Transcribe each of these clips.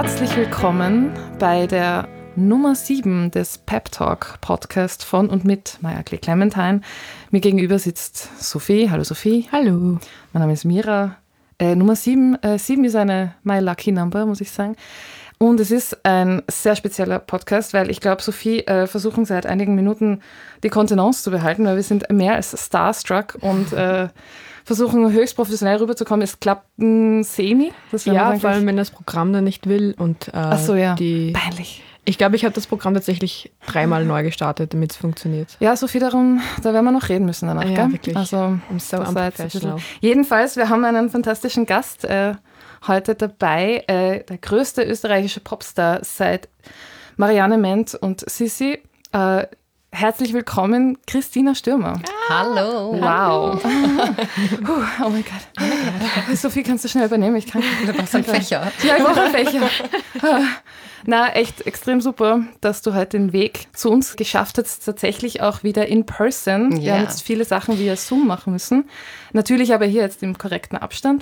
Herzlich willkommen bei der Nummer 7 des Pep Talk Podcast von und mit Maja Clementine. Mir gegenüber sitzt Sophie. Hallo Sophie. Hallo. Mein Name ist Mira. Nummer 7. 7 ist eine My Lucky Number, muss ich sagen. Und es ist ein sehr spezieller Podcast, weil ich glaube, Sophie versuchen seit einigen Minuten die Kontenance zu behalten, weil wir sind mehr als starstruck und versuchen höchst professionell rüberzukommen. Es klappt semi. Ja, vor allem wenn das Programm dann nicht will. Und, ach so, ja. Peinlich. Ich glaube, ich habe das Programm tatsächlich 3-mal neu gestartet, damit es funktioniert. Ja, Sophie, da werden wir noch reden müssen danach, ja, gell? Wirklich. Also, I'm so unprofessional. Jedenfalls, wir haben einen fantastischen Gast heute dabei, der größte österreichische Popstar seit Marianne Ment und Sissi. Herzlich willkommen, Christina Stürmer. Hallo. Wow. Oh mein Gott. Sophie, kannst du schnell übernehmen? Ich kann nicht. Du brauchst einen Fächer. Ja, ich brauche einen Fächer. Na, echt extrem super, dass du heute den Weg zu uns geschafft hast, tatsächlich auch wieder in person. Ja. Wir haben jetzt viele Sachen via Zoom machen müssen. Natürlich aber hier jetzt im korrekten Abstand.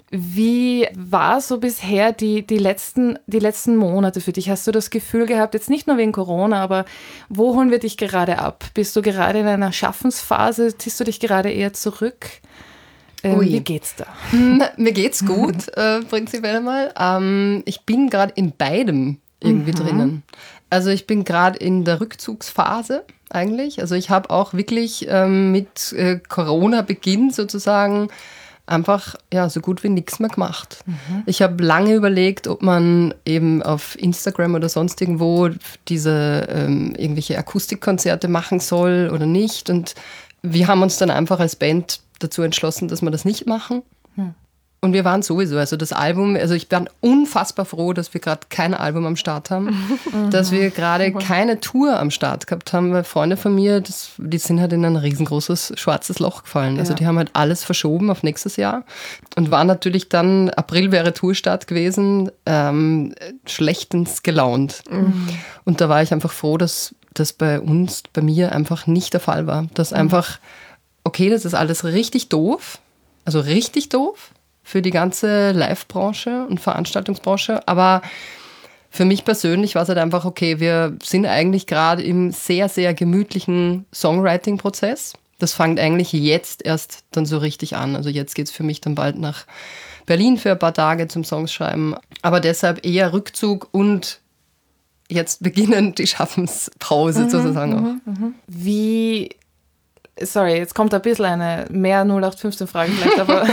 Wie war so bisher die letzten Monate für dich? Hast du das Gefühl gehabt, jetzt nicht nur wegen Corona, aber wo holen wir dich gerade ab? Bist du gerade in einer Schaffensphase? Ziehst du dich gerade eher zurück? Wie geht's da? Mir geht's gut, prinzipiell mal. Ich bin gerade in beidem irgendwie drinnen. Also ich bin gerade in der Rückzugsphase eigentlich. Also ich habe auch wirklich mit Corona-Beginn sozusagen einfach so gut wie nichts mehr gemacht. Ich habe lange überlegt, ob man eben auf Instagram oder sonst irgendwo diese irgendwelche Akustikkonzerte machen soll oder nicht. Und wir haben uns dann einfach als Band dazu entschlossen, dass wir das nicht machen. Und wir waren sowieso, also das Album, also ich bin unfassbar froh, dass wir gerade kein Album am Start haben, dass wir gerade keine Tour am Start gehabt haben, weil Freunde von mir, die sind halt in ein riesengroßes schwarzes Loch gefallen. Also die haben halt alles verschoben auf nächstes Jahr und waren natürlich dann, April wäre Tourstart gewesen, schlechtens gelaunt. Und da war ich einfach froh, dass das bei mir einfach nicht der Fall war. Dass einfach, okay, das ist alles richtig doof, also richtig doof, für die ganze Live-Branche und Veranstaltungsbranche. Aber für mich persönlich war es halt einfach, okay, wir sind eigentlich gerade im sehr, sehr gemütlichen Songwriting-Prozess. Das fängt eigentlich jetzt erst dann so richtig an. Also jetzt geht es für mich dann bald nach Berlin für ein paar Tage zum Songs schreiben. Aber deshalb eher Rückzug und jetzt beginnen die Schaffenspause sozusagen auch. Sorry, jetzt kommt ein bisschen eine mehr 0815-Frage vielleicht, aber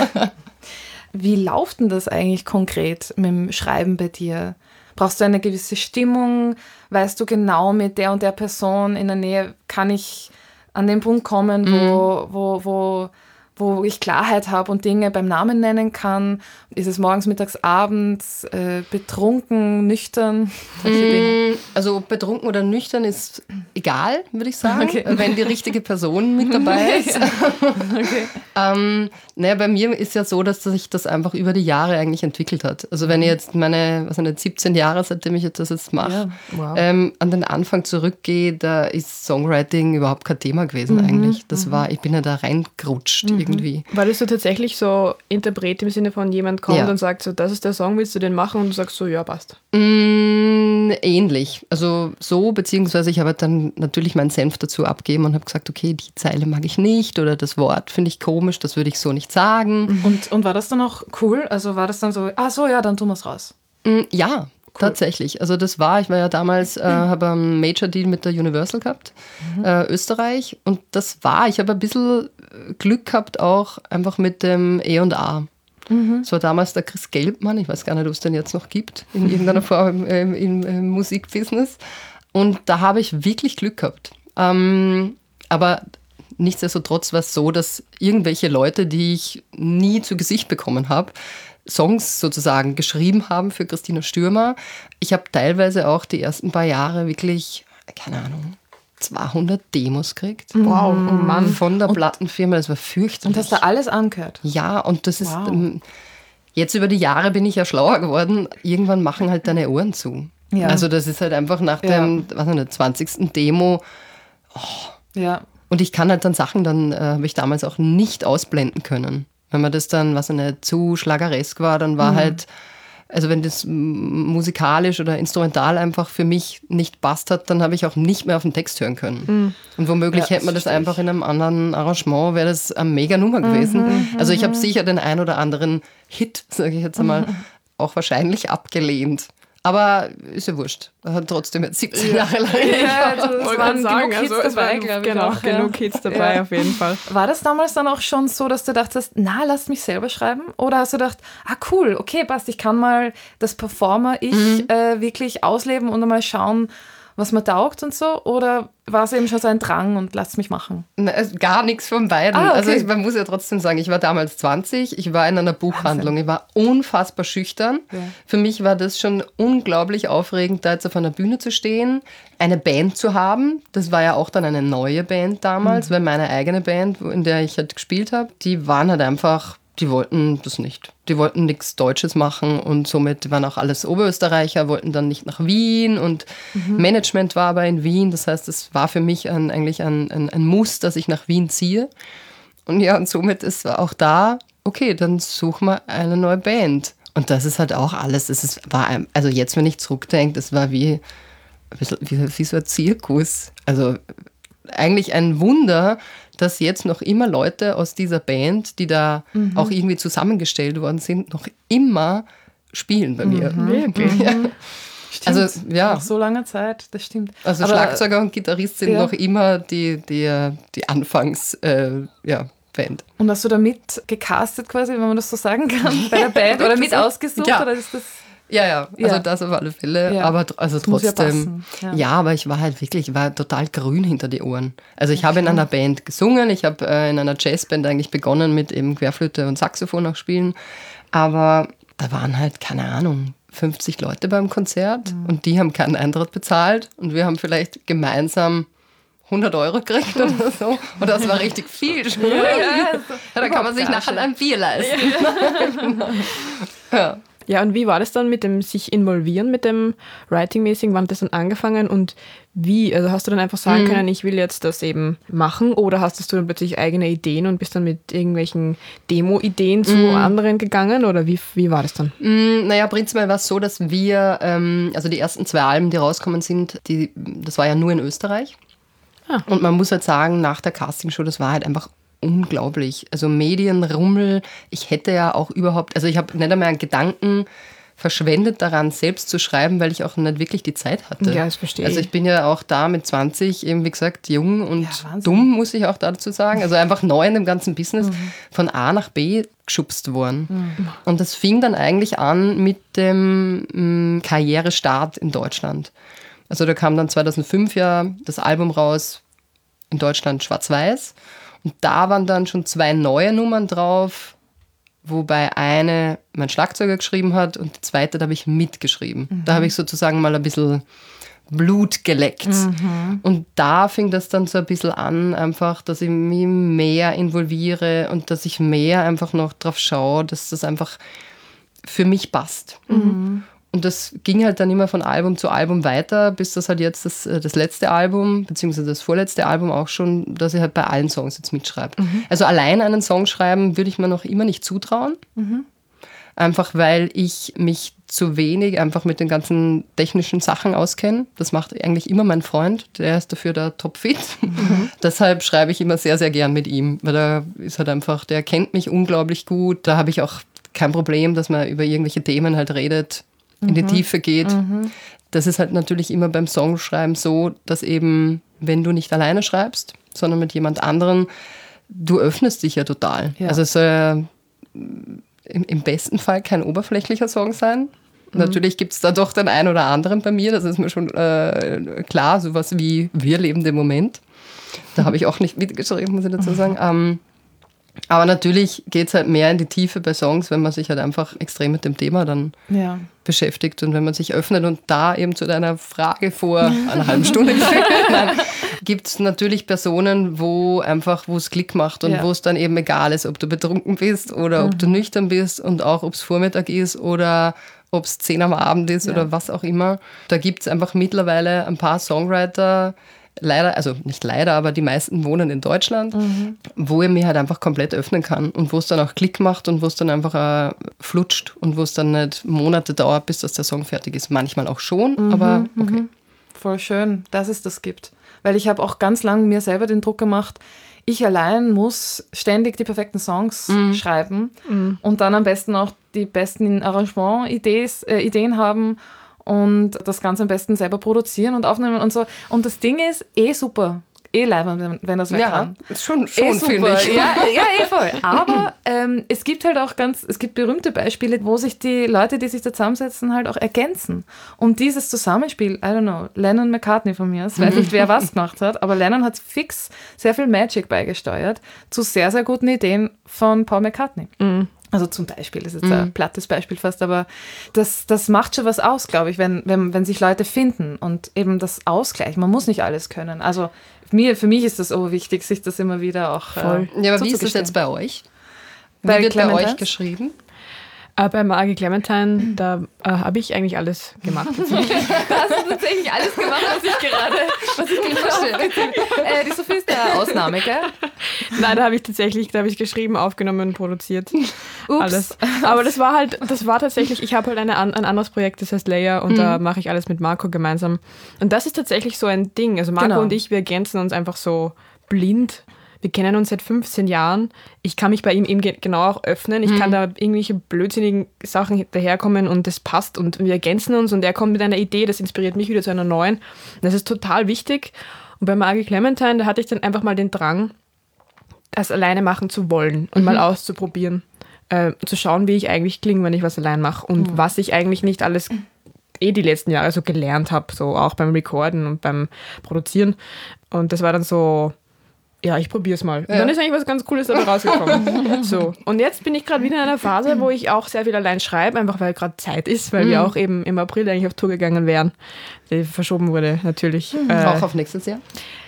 wie läuft denn das eigentlich konkret mit dem Schreiben bei dir? Brauchst du eine gewisse Stimmung? Weißt du genau, mit der und der Person in der Nähe kann ich an den Punkt kommen, wo ich Klarheit habe und Dinge beim Namen nennen kann? Ist es morgens, mittags, abends, betrunken, nüchtern? Also betrunken oder nüchtern ist egal, würde ich sagen, wenn die richtige Person mit dabei ist. Bei mir ist ja so, dass sich das einfach über die Jahre eigentlich entwickelt hat. Also wenn ich jetzt meine 17 Jahre, seitdem ich das jetzt mache, an den Anfang zurückgehe, da ist Songwriting überhaupt kein Thema gewesen eigentlich. Ich bin ja da reingerutscht irgendwie. War das so tatsächlich so Interpret im Sinne von jemand kommt und sagt so, das ist der Song, willst du den machen? Und du sagst so, ja, passt. Ähnlich. Also so, beziehungsweise ich habe dann natürlich meinen Senf dazu abgegeben und habe gesagt, okay, die Zeile mag ich nicht oder das Wort finde ich komisch, das würde ich so nicht sagen. Und war das dann auch cool? Also war das dann so, dann tun wir es raus? Ja, cool. Tatsächlich. Also ich war ja damals, habe einen Major-Deal mit der Universal gehabt, Österreich. Und ich habe ein bisschen Glück gehabt auch einfach mit dem E&A. Das war damals der Chris Gelbmann, ich weiß gar nicht, ob es den jetzt noch gibt, in irgendeiner Form im Musikbusiness. Und da habe ich wirklich Glück gehabt. Aber nichtsdestotrotz war es so, dass irgendwelche Leute, die ich nie zu Gesicht bekommen habe, Songs sozusagen geschrieben haben für Christina Stürmer. Ich habe teilweise auch die ersten paar Jahre wirklich, keine Ahnung, 200 Demos gekriegt. Wow, oh Mann. Von der Plattenfirma, das war fürchterlich. Und hast du alles angehört? Ja, und das ist, jetzt über die Jahre bin ich ja schlauer geworden, irgendwann machen halt deine Ohren zu. Ja. Also das ist halt einfach nach dem 20. Demo, Ja. Und ich kann halt dann Sachen, habe ich damals auch nicht ausblenden können. Wenn man das dann, zu schlageresk war, dann war halt Also wenn das musikalisch oder instrumental einfach für mich nicht passt hat, dann habe ich auch nicht mehr auf den Text hören können. Und womöglich hätte man das einfach in einem anderen Arrangement, wäre das eine mega Nummer gewesen. Also ich habe sicher den ein oder anderen Hit, sage ich jetzt einmal, auch wahrscheinlich abgelehnt. Aber ist ja wurscht. Er hat trotzdem jetzt 17 Jahre lang. Ja, das waren genug Hits dabei, glaube ich auch. Genug Hits dabei, auf jeden Fall. War das damals dann auch schon so, dass du dachtest, na, lass mich selber schreiben? Oder hast du gedacht, cool, okay, passt, ich kann mal das Performer-Ich wirklich ausleben und einmal schauen, was mir taugt und so? Oder war es eben schon so ein Drang und lass mich machen? Gar nichts von beiden. Okay. Also man muss ja trotzdem sagen, ich war damals 20, ich war in einer Buchhandlung, ich war unfassbar schüchtern. Ja. Für mich war das schon unglaublich aufregend, da jetzt auf einer Bühne zu stehen, eine Band zu haben. Das war ja auch dann eine neue Band damals, weil meine eigene Band, in der ich halt gespielt habe, die waren halt einfach... Die wollten das nicht. Die wollten nichts Deutsches machen und somit waren auch alles Oberösterreicher, wollten dann nicht nach Wien und Management war aber in Wien. Das heißt, es war für mich eigentlich ein Muss, dass ich nach Wien ziehe. Und ja, und somit ist auch da, okay, dann suchen wir eine neue Band. Und das ist halt auch alles. Also jetzt, wenn ich zurückdenke, das war wie so ein Zirkus. Also eigentlich ein Wunder, dass jetzt noch immer Leute aus dieser Band, die da auch irgendwie zusammengestellt worden sind, noch immer spielen bei mir. Wirklich? Ja. Stimmt. Also, ja. Nach so langer Zeit, das stimmt. Also aber Schlagzeuger und Gitarrist sind noch immer die Anfangs Band. Und hast du da mit gecastet quasi, wenn man das so sagen kann, bei der Band? Oder mit ausgesucht? Ja. Oder ist das... Ja, also das auf alle Fälle, ja. Aber also trotzdem, ja, aber ich war halt wirklich, ich war total grün hinter die Ohren. Also ich habe in einer Band gesungen, ich habe in einer Jazzband eigentlich begonnen mit eben Querflöte und Saxophon auch spielen, aber da waren halt, keine Ahnung, 50 Leute beim Konzert und die haben keinen Eintritt bezahlt und wir haben vielleicht gemeinsam 100 € gekriegt oder so. Und das war richtig viel. Da kann man sich nachher ein Bier leisten. Ja. Ja, und wie war das dann mit dem sich involvieren, mit dem Writing-mäßigen? Wann hat das dann angefangen und wie? Also hast du dann einfach sagen können, ich will jetzt das eben machen oder hast du dann plötzlich eigene Ideen und bist dann mit irgendwelchen Demo-Ideen zu anderen gegangen oder wie war das dann? Naja, prinzipiell war es so, dass wir, also die ersten 2 Alben, die rausgekommen sind, das war ja nur in Österreich. Und man muss halt sagen, nach der Castingshow, das war halt einfach unglaublich. Also Medienrummel, ich hätte ja auch überhaupt, also ich habe nicht einmal einen Gedanken verschwendet daran, selbst zu schreiben, weil ich auch nicht wirklich die Zeit hatte. Ja, das verstehe ich. Also ich bin ja auch da mit 20 eben, wie gesagt, jung und dumm, muss ich auch dazu sagen. Also einfach neu in dem ganzen Business von A nach B geschubst worden. Und das fing dann eigentlich an mit dem Karrierestart in Deutschland. Also da kam dann 2005 ja das Album raus, in Deutschland Schwarz-Weiß. Und da waren dann schon 2 neue Nummern drauf, wobei eine mein Schlagzeuger geschrieben hat und die zweite, da habe ich mitgeschrieben. Da habe ich sozusagen mal ein bisschen Blut geleckt. Und da fing das dann so ein bisschen an, einfach, dass ich mich mehr involviere und dass ich mehr einfach noch drauf schaue, dass das einfach für mich passt. Und das ging halt dann immer von Album zu Album weiter, bis das halt jetzt das letzte Album, beziehungsweise das vorletzte Album auch schon, dass ich halt bei allen Songs jetzt mitschreibe. Also allein einen Song schreiben würde ich mir noch immer nicht zutrauen. Einfach weil ich mich zu wenig einfach mit den ganzen technischen Sachen auskenne. Das macht eigentlich immer mein Freund, der ist dafür der Topfit. Deshalb schreibe ich immer sehr, sehr gern mit ihm, weil er ist halt einfach, der kennt mich unglaublich gut. Da habe ich auch kein Problem, dass man über irgendwelche Themen halt redet, in die Tiefe geht. Das ist halt natürlich immer beim Songschreiben so, dass eben, wenn du nicht alleine schreibst, sondern mit jemand anderen, du öffnest dich ja total. Ja. Also es soll ja im besten Fall kein oberflächlicher Song sein. Natürlich gibt es da doch den einen oder anderen bei mir, das ist mir schon klar, sowas wie Wir leben den Moment. Da habe ich auch nicht mitgeschrieben, muss ich dazu sagen. Aber natürlich geht es halt mehr in die Tiefe bei Songs, wenn man sich halt einfach extrem mit dem Thema dann beschäftigt und wenn man sich öffnet. Und da eben zu deiner Frage vor einer halben Stunde gibt es natürlich Personen, wo es Klick macht und wo es dann eben egal ist, ob du betrunken bist oder ob du nüchtern bist und auch ob es Vormittag ist oder ob es 10 am Abend ist oder was auch immer. Da gibt es einfach mittlerweile ein paar Songwriter, leider, also nicht leider, aber die meisten wohnen in Deutschland, wo ich mich halt einfach komplett öffnen kann und wo es dann auch Klick macht und wo es dann einfach flutscht und wo es dann nicht Monate dauert, bis das der Song fertig ist. Manchmal auch schon, aber okay. Voll schön, dass es das gibt. Weil ich habe auch ganz lange mir selber den Druck gemacht, ich allein muss ständig die perfekten Songs schreiben und dann am besten auch die besten Arrangement-Ideen haben und das Ganze am besten selber produzieren und aufnehmen und so. Und das Ding ist super. Leibend, wenn das wer kann. Ist schon finde ich. Ja, voll. Aber es gibt halt auch es gibt berühmte Beispiele, wo sich die Leute, die sich da zusammensetzen, halt auch ergänzen. Und dieses Zusammenspiel, I don't know, Lennon McCartney von mir, ich weiß nicht, wer was gemacht hat, aber Lennon hat fix sehr viel Magic beigesteuert zu sehr, sehr guten Ideen von Paul McCartney. Also zum Beispiel, das ist jetzt ein plattes Beispiel fast, aber das macht schon was aus, glaube ich, wenn sich Leute finden und eben das Ausgleich. Man muss nicht alles können. Also für mich ist das auch wichtig, sich das immer wieder auch voll. Ja, aber wie ist das jetzt bei euch? Wie wird bei euch geschrieben? Bei Margie Clementine, da habe ich eigentlich alles gemacht. Da hast du tatsächlich alles gemacht, was ich gerade habe. Die Sophie ist der Ausnahme, gell? Nein, da habe ich geschrieben, aufgenommen und produziert. Ups. Alles. Aber das war tatsächlich, ich habe halt ein anderes Projekt, das heißt Layer und da mache ich alles mit Marco gemeinsam. Und das ist tatsächlich so ein Ding. Also Marco und ich, wir ergänzen uns einfach so blind. Wir kennen uns seit 15 Jahren. Ich kann mich bei ihm eben genau auch öffnen. Ich kann da irgendwelche blödsinnigen Sachen daherkommen und das passt und wir ergänzen uns und er kommt mit einer Idee, das inspiriert mich wieder zu einer neuen. Und das ist total wichtig. Und bei Margie Clementine, da hatte ich dann einfach mal den Drang, das alleine machen zu wollen und mal auszuprobieren. Zu schauen, wie ich eigentlich klinge, wenn ich was allein mache und was ich eigentlich nicht alles die letzten Jahre so gelernt habe, so auch beim Recorden und beim Produzieren. Und das war dann so, ja, ich probiere es mal. Und dann ist eigentlich was ganz Cooles dabei rausgekommen. So. Und jetzt bin ich gerade wieder in einer Phase, wo ich auch sehr viel allein schreibe, einfach weil gerade Zeit ist, weil wir auch eben im April eigentlich auf Tour gegangen wären. Die verschoben wurde, natürlich. Auch auf nächstes Jahr?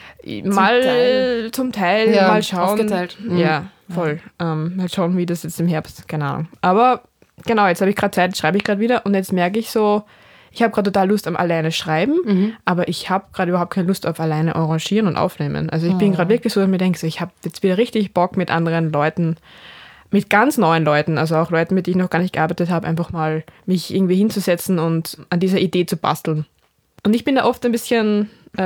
Zum Teil, mal schauen. Aufgeteilt. Ja, voll. Mal schauen, wie das jetzt im Herbst, keine Ahnung. Aber genau, jetzt habe ich gerade Zeit, schreibe ich gerade wieder und jetzt merke ich so, ich habe gerade total Lust am alleine schreiben, aber ich habe gerade überhaupt keine Lust auf alleine arrangieren und aufnehmen. Also ich bin gerade wirklich so, dass ich mir denke, so, ich habe jetzt wieder richtig Bock mit anderen Leuten, mit ganz neuen Leuten, also auch Leuten, mit denen ich noch gar nicht gearbeitet habe, einfach mal mich irgendwie hinzusetzen und an dieser Idee zu basteln. Und ich bin da oft ein bisschen,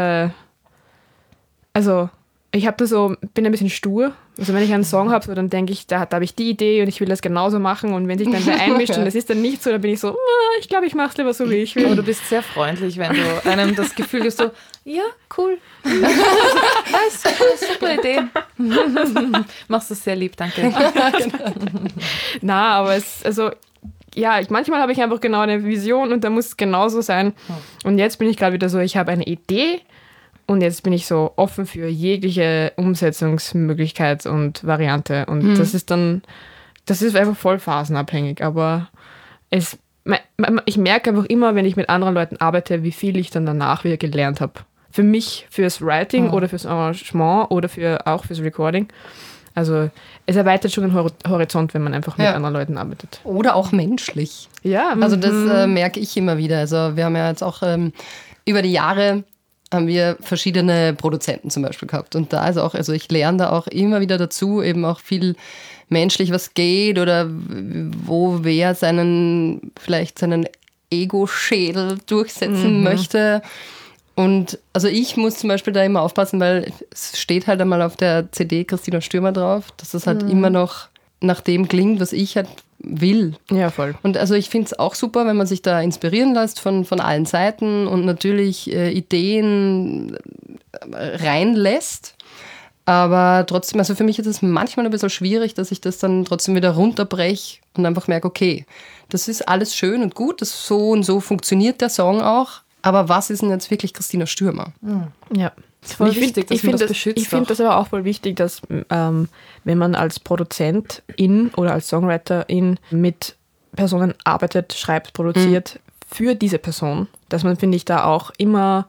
bin ein bisschen stur. Also wenn ich einen Song habe, so, dann denke ich, da habe ich die Idee und ich will das genauso machen und wenn sich dann wer einmischt und das ist dann nicht so, dann bin ich so, ich glaube, ich mache es lieber so, wie ich will. Aber du bist sehr freundlich, wenn du einem das Gefühl gibst, so, ja, cool. Nice, super Idee. Machst du sehr lieb, danke. Na, aber manchmal habe ich einfach genau eine Vision und da muss es genauso sein. Und jetzt bin ich gerade wieder so, ich habe eine Idee. Und jetzt bin ich so offen für jegliche Umsetzungsmöglichkeit und Variante. Und das ist einfach voll phasenabhängig. Aber ich merke einfach immer, wenn ich mit anderen Leuten arbeite, wie viel ich dann danach wieder gelernt habe. Für mich, fürs Writing oder fürs Arrangement oder auch fürs Recording. Also es erweitert schon den Horizont, wenn man einfach mit anderen Leuten arbeitet. Oder auch menschlich. Ja. Also das merke ich immer wieder. Also wir haben ja jetzt auch über die Jahre haben wir verschiedene Produzenten zum Beispiel gehabt. Und da ist auch, also ich lerne da auch immer wieder dazu, eben auch viel menschlich, was geht oder wo wer seinen Ego-Schädel durchsetzen möchte. Und also ich muss zum Beispiel da immer aufpassen, weil es steht halt einmal auf der CD Christina Stürmer drauf, dass das halt immer noch nach dem klingt, was ich halt will. Ja, voll. Und also ich finde es auch super, wenn man sich da inspirieren lässt von allen Seiten und natürlich Ideen reinlässt. Aber trotzdem, also für mich ist es manchmal ein bisschen schwierig, dass ich das dann trotzdem wieder runterbreche und einfach merke, okay, das ist alles schön und gut, das so und so funktioniert der Song auch, aber was ist denn jetzt wirklich Christina Stürmer? Ja. Voll wichtig, dass man das beschützt. Ich finde das aber auch voll wichtig, dass wenn man als Produzentin oder als Songwriterin mit Personen arbeitet, schreibt, produziert für diese Person, dass man, finde ich, da auch immer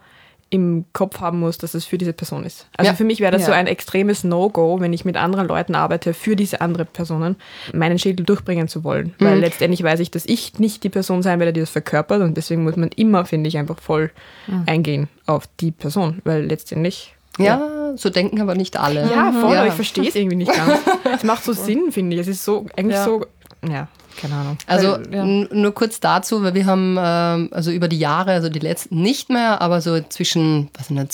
im Kopf haben muss, dass es für diese Person ist. Also für mich wäre das so ein extremes No-Go, wenn ich mit anderen Leuten arbeite, für diese andere Personen meinen Schädel durchbringen zu wollen. Weil letztendlich weiß ich, dass ich nicht die Person sein werde, die das verkörpert, und deswegen muss man immer, finde ich, einfach voll eingehen auf die Person, weil letztendlich... Ja, so denken aber nicht alle. Ja, voll, aber ich verstehe es irgendwie nicht ganz. Es macht so Sinn, finde ich. Es ist so, eigentlich so, ja, keine Ahnung. Also nur kurz dazu, weil wir haben also über die Jahre, also die letzten nicht mehr, aber so zwischen, was sind das,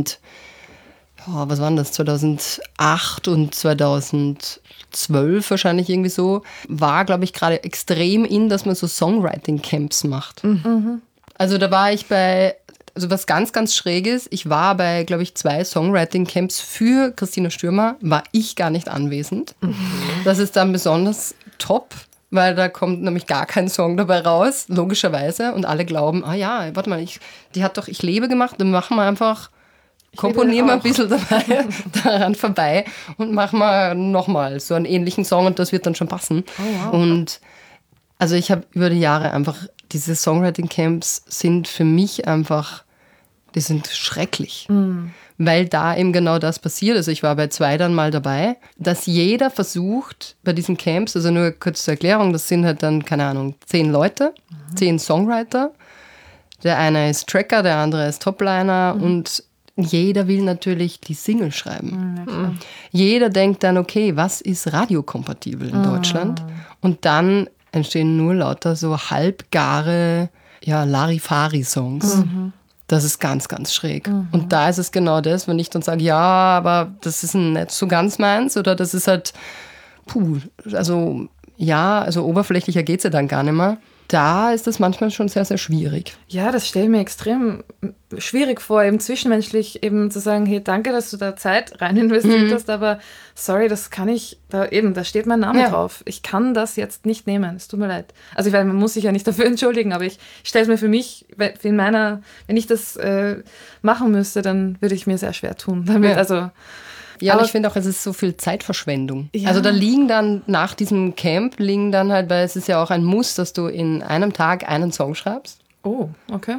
2008 und 2012 wahrscheinlich irgendwie so, war, glaube ich, gerade extrem dass man so Songwriting-Camps macht. Also da war ich also was ganz, ganz Schräges, ich war bei, glaube ich, 2 Songwriting-Camps für Christina Stürmer, war ich gar nicht anwesend. Das ist dann besonders top, weil da kommt nämlich gar kein Song dabei raus, logischerweise. Und alle glauben, warte mal, die hat doch Ich lebe gemacht, dann machen wir einfach, komponieren wir ein bisschen daran vorbei und machen wir nochmal so einen ähnlichen Song und das wird dann schon passen. Oh, wow. Und also ich habe über die Jahre einfach, diese Songwriting-Camps sind für mich einfach, die sind schrecklich. Weil da eben genau das passiert. Also ich war bei 2 dann mal dabei, dass jeder versucht bei diesen Camps, also nur kurz zur Erklärung, das sind halt dann, keine Ahnung, 10 Leute, 10 Songwriter. Der eine ist Tracker, der andere ist Topliner und jeder will natürlich die Single schreiben. Jeder denkt dann, okay, was ist radiokompatibel in Deutschland? Und dann entstehen nur lauter so halbgare Larifari-Songs. Das ist ganz, ganz schräg. Und da ist es genau das, wenn ich dann sage, aber das ist nicht so ganz meins oder das ist halt, also oberflächlicher geht es ja dann gar nicht mehr. Da ist das manchmal schon sehr, sehr schwierig. Ja, das stelle ich mir extrem schwierig vor, eben zwischenmenschlich eben zu sagen, hey, danke, dass du da Zeit rein investiert hast, aber sorry, das kann ich, da steht mein Name drauf. Ich kann das jetzt nicht nehmen, es tut mir leid. Also ich weiß, man muss sich ja nicht dafür entschuldigen, aber ich stelle es mir für mich, wenn ich das machen müsste, dann würde ich mir sehr schwer tun damit, Ja, aber ich finde auch, es ist so viel Zeitverschwendung. Ja. Also da liegen dann nach diesem Camp, halt, weil es ist ja auch ein Muss, dass du in einem Tag einen Song schreibst. Oh, okay.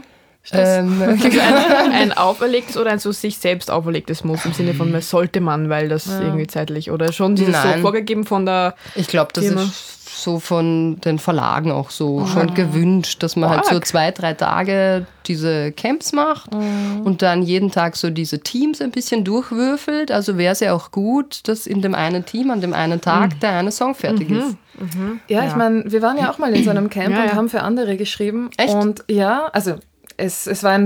Ein auferlegtes oder ein so sich selbst auferlegtes Muss im Sinne von, sollte man, weil das irgendwie zeitlich oder schon dieses so vorgegeben von der Ich glaube, das ist so von den Verlagen auch so schon gewünscht, dass man halt so 2-3 Tage diese Camps macht und dann jeden Tag so diese Teams ein bisschen durchwürfelt. Also wäre es ja auch gut, dass in dem einen Team an dem einen Tag der eine Song fertig ist. Ja, ich meine, wir waren ja auch mal in so einem Camp und haben für andere geschrieben. Echt? Und ja, also es war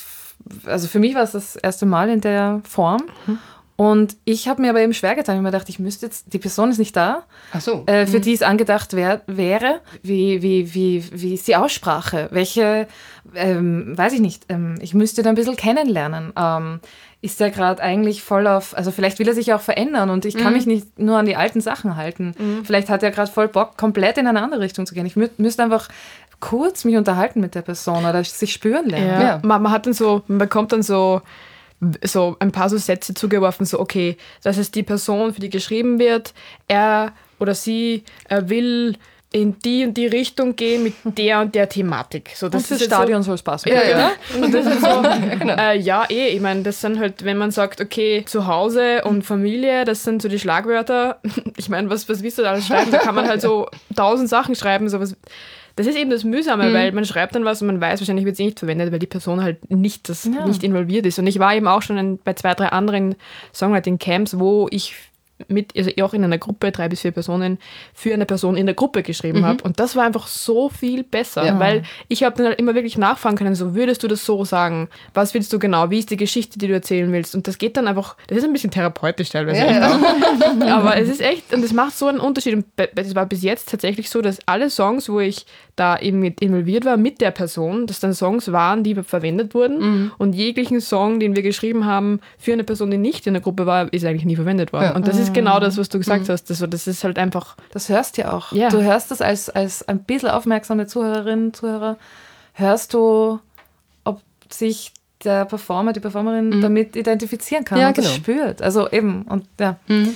also für mich war es das erste Mal in der Form. Und ich habe mir aber eben schwer getan. Ich habe mir gedacht, ich müsste jetzt, die Person ist nicht da, Ach so. Für die es angedacht wäre. Wie ist die Aussprache? Welche, weiß ich nicht, ich müsste da ein bisschen kennenlernen. Ist der gerade eigentlich voll auf, also vielleicht will er sich auch verändern und ich kann mich nicht nur an die alten Sachen halten. Vielleicht hat er gerade voll Bock, komplett in eine andere Richtung zu gehen. Ich müsste einfach kurz mich unterhalten mit der Person oder sich spüren lernen. Ja. Man bekommt dann so ein paar so Sätze zugeworfen, so okay, das ist die Person, für die geschrieben wird, er oder sie will in die und die Richtung gehen mit der und der Thematik. So, das und fürs Stadion soll es passen. Ja. Und das ist so, ich meine, das sind halt, wenn man sagt, okay, Zuhause und Familie, das sind so die Schlagwörter. Ich meine, was willst du da alles schreiben? Da kann man halt so 1000 Sachen schreiben, sowas. Das ist eben das Mühsame, weil man schreibt dann was und man weiß, wahrscheinlich wird es nicht verwendet, weil die Person halt nicht involviert ist. Und ich war eben auch schon bei 2-3 anderen Songwriting-Camps, wo ich auch in einer Gruppe, 3 bis 4 Personen, für eine Person in der Gruppe geschrieben habe. Und das war einfach so viel besser, weil ich habe dann halt immer wirklich nachfragen können, so würdest du das so sagen? Was willst du genau? Wie ist die Geschichte, die du erzählen willst? Und das geht dann einfach, das ist ein bisschen therapeutisch teilweise. Aber es ist echt, und das macht so einen Unterschied. Und es war bis jetzt tatsächlich so, dass alle Songs, wo ich da eben mit involviert war mit der Person, dass dann Songs waren, die verwendet wurden. Und jeglichen Song, den wir geschrieben haben für eine Person, die nicht in der Gruppe war, ist eigentlich nie verwendet worden. Und das ist genau das, was du gesagt hast. Das ist halt einfach... Das hörst du ja auch. Ja. Du hörst das als ein bisschen aufmerksame Zuhörerinnen, Zuhörer, hörst du, ob sich der Performer, die Performerin damit identifizieren kann und das spürt. Also eben, und ja.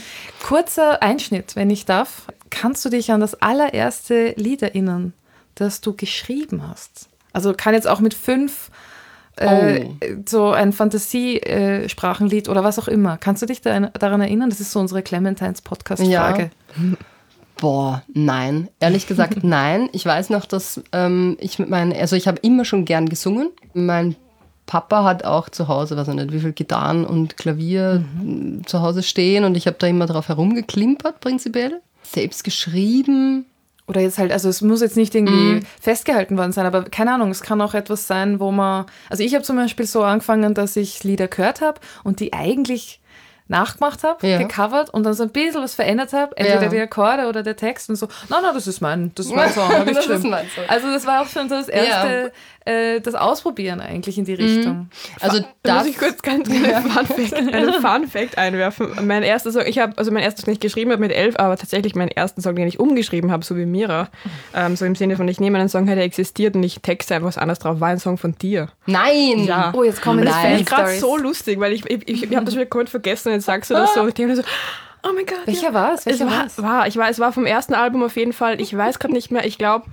Kurzer Einschnitt, wenn ich darf. Kannst du dich an das allererste Lied erinnern, das du geschrieben hast? Also kann jetzt auch mit 5 so ein Fantasiesprachenlied oder was auch immer. Kannst du dich daran erinnern? Das ist so unsere Clementines-Podcast-Frage. Ja. Boah, nein. Ehrlich gesagt, nein. Ich weiß noch, dass ich habe immer schon gern gesungen. Mein Papa hat auch zu Hause, weiß ich nicht, wie viel Gitarren und Klavier zu Hause stehen und ich habe da immer drauf herumgeklimpert, prinzipiell. Selbst geschrieben. Oder jetzt halt, also es muss jetzt nicht irgendwie festgehalten worden sein, aber keine Ahnung, es kann auch etwas sein, wo man, also ich habe zum Beispiel so angefangen, dass ich Lieder gehört habe und die eigentlich nachgemacht habe, gecovert und dann so ein bisschen was verändert habe, entweder die Akkorde oder der Text und so, nein, das ist mein Song, habe ich geschrieben. Also das war auch schon das erste, das Ausprobieren eigentlich in die Richtung. Also da muss ich kurz ganz einen Fun Fact einwerfen. Mein erster Song, mein erstes nicht geschrieben habe mit 11, aber tatsächlich meinen ersten Song, den ich umgeschrieben habe, so wie Mira, so im Sinne von, ich nehme einen Song, der existiert und ich texte einfach was anderes drauf, war ein Song von dir. Nein! Ja. Oh, jetzt kommen das finde ich gerade so lustig, weil ich habe das wieder komplett vergessen und jetzt sagst du das so und ich denke so, oh mein Gott. Welcher war es? Es war vom ersten Album auf jeden Fall, ich weiß gerade nicht mehr, ich glaube,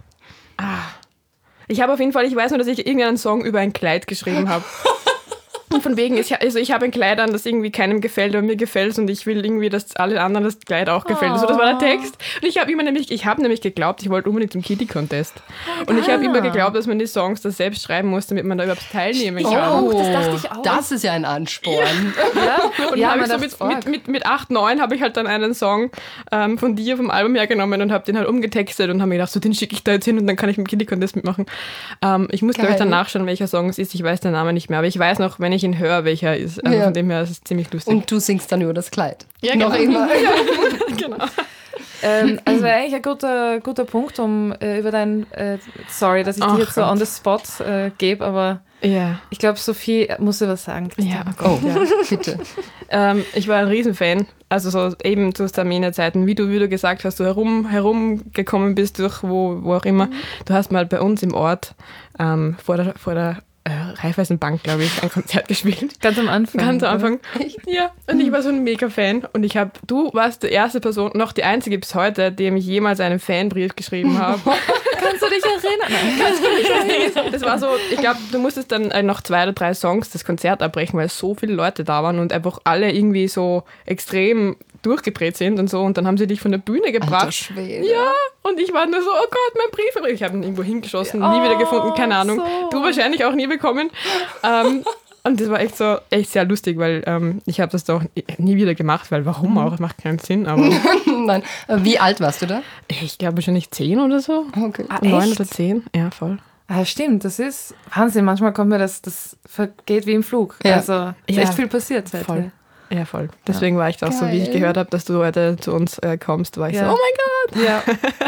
ich weiß nur, dass ich irgendeinen Song über ein Kleid geschrieben habe. Und von wegen, ich habe ein Kleid an, das irgendwie keinem gefällt, aber mir gefällt es und ich will irgendwie, dass alle anderen das Kleid auch gefällt. So, das war der Text. Und ich habe nämlich geglaubt, ich wollte unbedingt zum Kitty-Contest. Und ich habe immer geglaubt, dass man die Songs da selbst schreiben muss, damit man da überhaupt teilnehmen kann. Oh, das dachte ich auch. Das ist ja ein Ansporn. Ja. Und habe ich so mit 8, 9 habe ich halt dann einen Song von dir vom Album hergenommen und habe den halt umgetextet und habe mir gedacht, so den schicke ich da jetzt hin und dann kann ich im Kitty-Contest mitmachen. Ich muss, glaube ich, dann nachschauen, welcher Song es ist. Ich weiß den Namen nicht mehr, aber ich weiß noch, wenn ich ihn höre, welcher ist. Also von dem her ist es ziemlich lustig. Und du singst dann über das Kleid. Ja, noch immer. Genau. Also eigentlich ein guter Punkt, um über dein, sorry, dass ich dich jetzt so on the spot gebe, aber ich glaube, Sophie muss dir was sagen. Christian. Bitte. Ich war ein Riesenfan, also so eben zu Stamina-Zeiten, wie du gesagt hast, du herumgekommen bist durch wo auch immer. Du hast mal bei uns im Ort vor der Raiffeisenbank, glaube ich, ein Konzert gespielt. Ganz am Anfang. Ja, und ich war so ein Mega-Fan. Und du warst die erste Person, noch die einzige bis heute, dem ich jemals einen Fanbrief geschrieben habe. Kannst du dich erinnern? Das war so, ich glaube, du musstest dann noch 2 oder 3 Songs das Konzert abbrechen, weil so viele Leute da waren und einfach alle irgendwie so extrem durchgedreht sind und so. Und dann haben sie dich von der Bühne gebracht. Alter Schwede. Ja, und ich war nur so, oh Gott, mein Brief. Ich habe ihn irgendwo hingeschossen, nie wieder gefunden, keine Ahnung. So. Du wahrscheinlich auch nie bekommen. Und das war echt sehr lustig, weil ich habe das doch nie wieder gemacht, weil warum auch? Das macht keinen Sinn. Aber Nein. Wie alt warst du da? ich glaube wahrscheinlich 10 oder so. Okay. 9 oder 10, ja, voll. Stimmt, das ist Wahnsinn. Manchmal kommt mir das vergeht wie im Flug. Ja. Also ist echt viel passiert seitdem. Voll. Ja, voll. Deswegen war ich da auch so, wie ich gehört habe, dass du heute zu uns kommst, war ich so, oh mein Gott. Ja.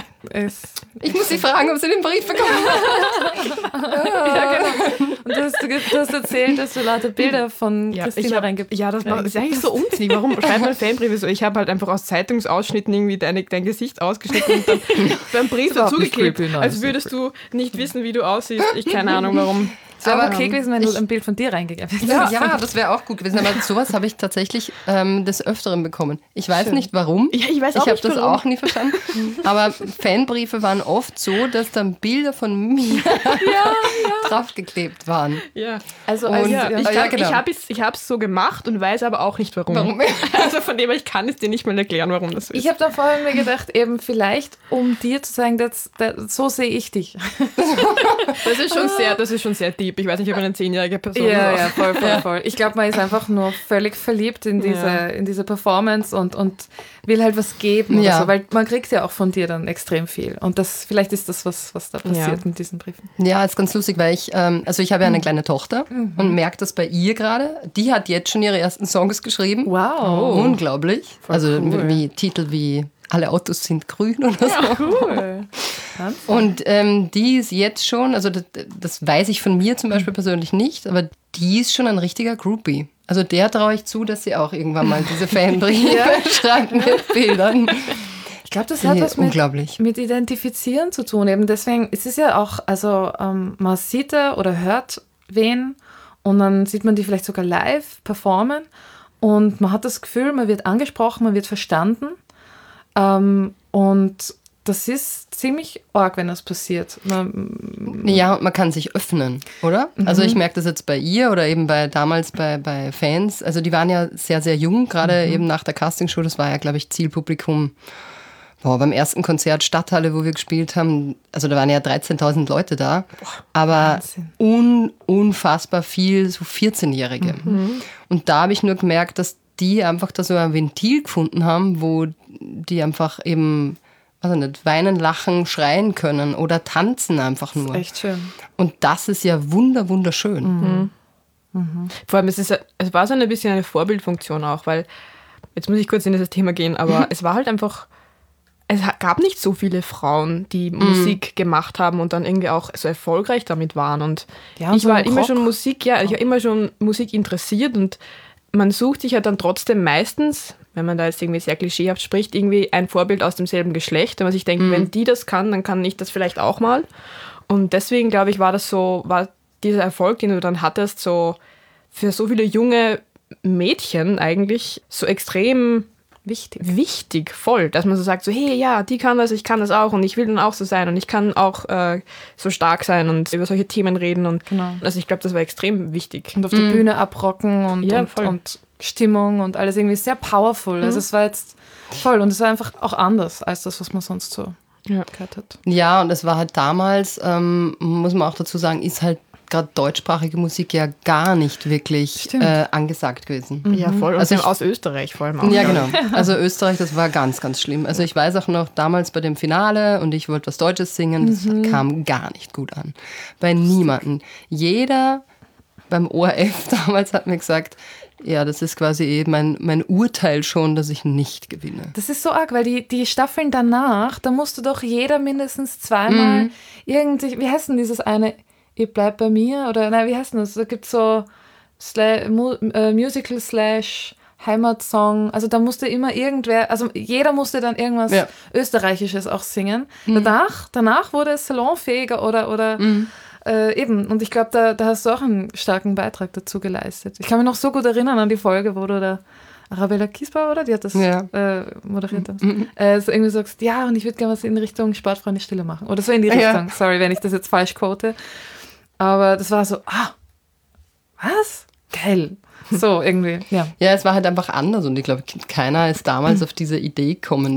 Ich muss sie fragen, ob sie den Brief bekommen hat. Ja, genau. Und du hast erzählt, dass du lauter Bilder von Christina reingibst. Ja, das ist eigentlich so unsinnig. Warum schreibt man Fanbriefe so? Ich habe halt einfach aus Zeitungsausschnitten irgendwie dein Gesicht ausgeschnitten und dann beim Brief dazugeklebt, als würdest du nicht wissen, wie du aussiehst. Ich keine Ahnung, warum. Es wäre aber okay gewesen, wenn du ein Bild von dir reingegeben hättest. Ja, das wäre auch gut gewesen. Aber sowas habe ich tatsächlich des Öfteren bekommen. Ich weiß nicht warum. Ja, ich weiß auch nicht, nicht, habe das auch nie verstanden. Aber Fanbriefe waren oft so, dass dann Bilder von mir draufgeklebt waren. Ja. Also, ich habe es so gemacht und weiß aber auch nicht, warum. Also von dem her, ich kann es dir nicht mal erklären, warum das so ist. Ich habe da vorhin mir gedacht, eben vielleicht, um dir zu sagen, so sehe ich dich. Das ist schon sehr deep. Ich weiß nicht, ob eine 10-jährige Person Ja, voll. Ich glaube, man ist einfach nur völlig verliebt in diese Performance und will halt was geben oder so, weil man kriegt ja auch von dir dann extrem viel. Und vielleicht ist das, was da passiert in diesen Briefen. Ja, ist ganz lustig, weil ich habe ja eine kleine Tochter und merke das bei ihr gerade. Die hat jetzt schon ihre ersten Songs geschrieben. Wow. Unglaublich. Voll cool. Titel wie Alle Autos sind grün oder so. Ja, cool. Und die ist jetzt schon, also das weiß ich von mir zum Beispiel persönlich nicht, aber die ist schon ein richtiger Groupie. Also der traue ich zu, dass sie auch irgendwann mal diese Fanbriefe schreibt mit Bildern. Ich glaube, das hat was mit Identifizieren zu tun. Eben deswegen ist es ja auch, also man sieht oder hört wen und dann sieht man die vielleicht sogar live performen und man hat das Gefühl, man wird angesprochen, man wird verstanden. Und das ist ziemlich arg, wenn das passiert. Ja, und man kann sich öffnen, oder? Also ich merke das jetzt bei ihr oder eben damals bei Fans. Also die waren ja sehr, sehr jung, gerade eben nach der Castingshow. Das war ja, glaube ich, Zielpublikum beim ersten Konzert Stadthalle, wo wir gespielt haben. Also da waren ja 13.000 Leute da. Aber unfassbar viel, so 14-Jährige. Und da habe ich nur gemerkt, dass die einfach da so ein Ventil gefunden haben, wo die einfach eben, also nicht, weinen, lachen, schreien können oder tanzen einfach nur. Das ist echt schön. Und das ist ja wunderschön. Vor allem, es war so ein bisschen eine Vorbildfunktion auch, weil, jetzt muss ich kurz in dieses Thema gehen, aber es war halt einfach, es gab nicht so viele Frauen, die Musik gemacht haben und dann irgendwie auch so erfolgreich damit waren. Und Ja, und ich so war im immer Rock. schon ich war immer schon Musik interessiert und man sucht sich ja dann trotzdem meistens, wenn man da jetzt irgendwie sehr klischeehaft spricht, irgendwie ein Vorbild aus demselben Geschlecht. Wenn man sich denkt, wenn die das kann, dann kann ich das vielleicht auch mal. Und deswegen, glaube ich, war dieser Erfolg, den du dann hattest, so für so viele junge Mädchen eigentlich so extrem wichtig, voll, dass man so sagt, so hey, ja, die kann das, ich kann das auch und ich will dann auch so sein und ich kann auch so stark sein und über solche Themen reden. Und Genau. also ich glaube, das war extrem wichtig. Und auf der Bühne abrocken und Stimmung und alles irgendwie sehr powerful. Also es war jetzt voll und es war einfach auch anders als das, was man sonst so gehört hat. Ja, und es war halt damals, muss man auch dazu sagen, ist halt gerade deutschsprachige Musik ja gar nicht wirklich angesagt gewesen. Ja, voll. Und Also aus Österreich vor allem auch. Ja, genau. Also Österreich, das war ganz, ganz schlimm. Also ich weiß auch noch, damals bei dem Finale und ich wollte was Deutsches singen, das kam gar nicht gut an. Bei niemandem. Jeder beim ORF damals hat mir gesagt, ja, das ist quasi mein Urteil schon, dass ich nicht gewinne. Das ist so arg, weil die Staffeln danach, da musste doch jeder mindestens zweimal irgendwie, wie heißt denn dieses eine, ihr bleibt bei mir? Oder nein, wie heißt denn das? Da gibt es so Musical / Heimatsong. Also da musste immer irgendwer, also jeder musste dann irgendwas Österreichisches auch singen. Danach wurde es salonfähiger oder eben. Und ich glaube, da hast du auch einen starken Beitrag dazu geleistet. Ich kann mich noch so gut erinnern an die Folge, wo du da Arabella Kiesbauer, oder? Die hat das moderiert. So irgendwie sagst, ja, und ich würde gerne was in Richtung Sportfreunde Stille machen. Oder so in die Richtung. Sorry, wenn ich das jetzt falsch quote. Aber das war so, was? Geil. So, irgendwie, ja. Ja, es war halt einfach anders und ich glaube, keiner ist damals auf diese Idee gekommen,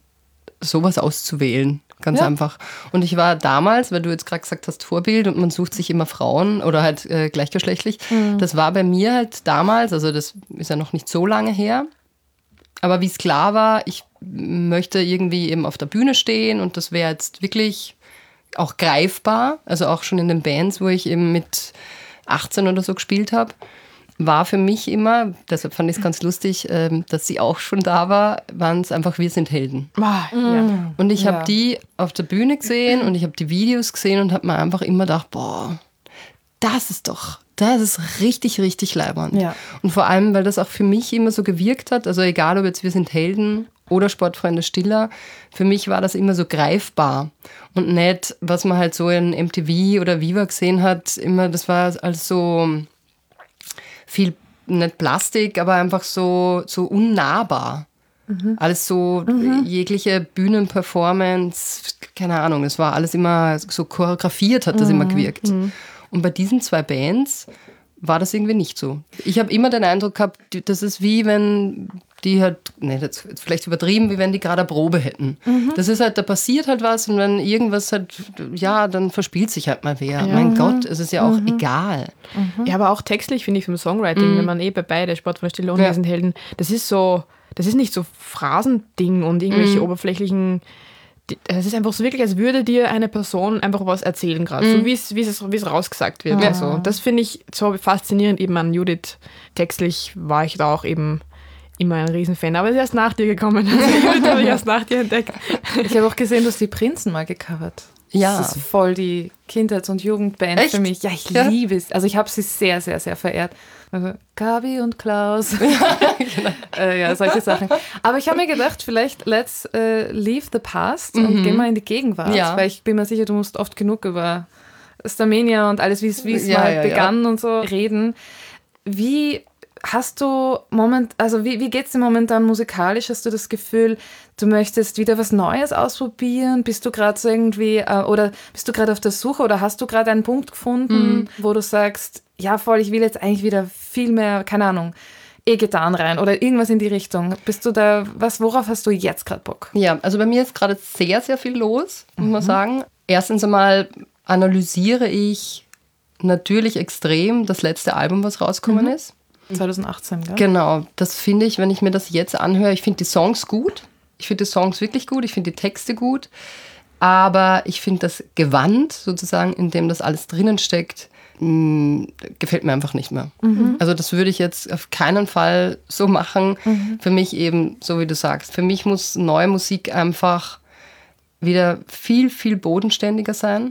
sowas auszuwählen. Ganz einfach. Und ich war damals, weil du jetzt gerade gesagt hast, Vorbild und man sucht sich immer Frauen oder halt gleichgeschlechtlich. Das war bei mir halt damals, also das ist ja noch nicht so lange her. Aber wie es klar war, ich möchte irgendwie eben auf der Bühne stehen und das wäre jetzt wirklich auch greifbar. Also auch schon in den Bands, wo ich eben mit 18 oder so gespielt habe, war für mich immer, deshalb fand ich es ganz lustig, dass sie auch schon da waren es einfach, wir sind Helden. Und ich habe die auf der Bühne gesehen und ich habe die Videos gesehen und habe mir einfach immer gedacht, boah, das ist richtig, richtig leibernd. Ja. Und vor allem, weil das auch für mich immer so gewirkt hat, also egal ob jetzt wir sind Helden oder Sportfreunde Stiller, für mich war das immer so greifbar und nicht, was man halt so in MTV oder Viva gesehen hat, immer, das war alles so viel, nicht Plastik, aber einfach so unnahbar. Alles so, jegliche Bühnenperformance, keine Ahnung, es war alles immer so choreografiert, hat das immer gewirkt. Und bei diesen zwei Bands war das irgendwie nicht so. Ich habe immer den Eindruck gehabt, das ist wie wenn die halt, jetzt vielleicht übertrieben, wie wenn die gerade eine Probe hätten. Das ist halt, da passiert halt was und wenn irgendwas halt, dann verspielt sich halt mal wer. Mein Gott, es ist ja auch egal. Ja, aber auch textlich finde ich vom Songwriting, wenn man bei beide Sportfreunde Stille und wir sind Helden, das ist nicht so Phrasending und irgendwelche oberflächlichen. Es ist einfach so wirklich, als würde dir eine Person einfach was erzählen gerade, so wie es rausgesagt wird. Also, das finde ich so faszinierend eben an Judith. Textlich war ich da auch eben immer ein Riesenfan, aber sie ist erst nach dir gekommen. Also Judith habe ich erst nach dir entdeckt. Ich habe auch gesehen, du hast die Prinzen mal gecovert. Ja. Das ist voll die Kindheits- und Jugendband für mich. Ja, ich liebe es. Also ich habe sie sehr, sehr, sehr verehrt. Also Gabi und Klaus. Solche Sachen. Aber ich habe mir gedacht, vielleicht let's leave the past und gehen mal in die Gegenwart. Ja. Weil ich bin mir sicher, du musst oft genug über Starmania und alles, wie es mal begann und so reden. Wie Hast du wie geht es dir momentan musikalisch? Hast du das Gefühl, du möchtest wieder was Neues ausprobieren? Bist du gerade so irgendwie, oder bist du gerade auf der Suche oder hast du gerade einen Punkt gefunden, wo du sagst, ja voll, ich will jetzt eigentlich wieder viel mehr, keine Ahnung, E-Gitarren rein oder irgendwas in die Richtung. Bist du da, worauf hast du jetzt gerade Bock? Ja, also bei mir ist gerade sehr, sehr viel los, muss man sagen. Erstens einmal analysiere ich natürlich extrem das letzte Album, was rausgekommen ist. 2018, gell? Genau, das finde ich, wenn ich mir das jetzt anhöre, ich finde die Songs gut. Ich finde die Songs wirklich gut, ich finde die Texte gut. Aber ich finde das Gewand sozusagen, in dem das alles drinnen steckt, gefällt mir einfach nicht mehr. Also das würde ich jetzt auf keinen Fall so machen. Für mich eben, so wie du sagst, für mich muss neue Musik einfach wieder viel, viel bodenständiger sein.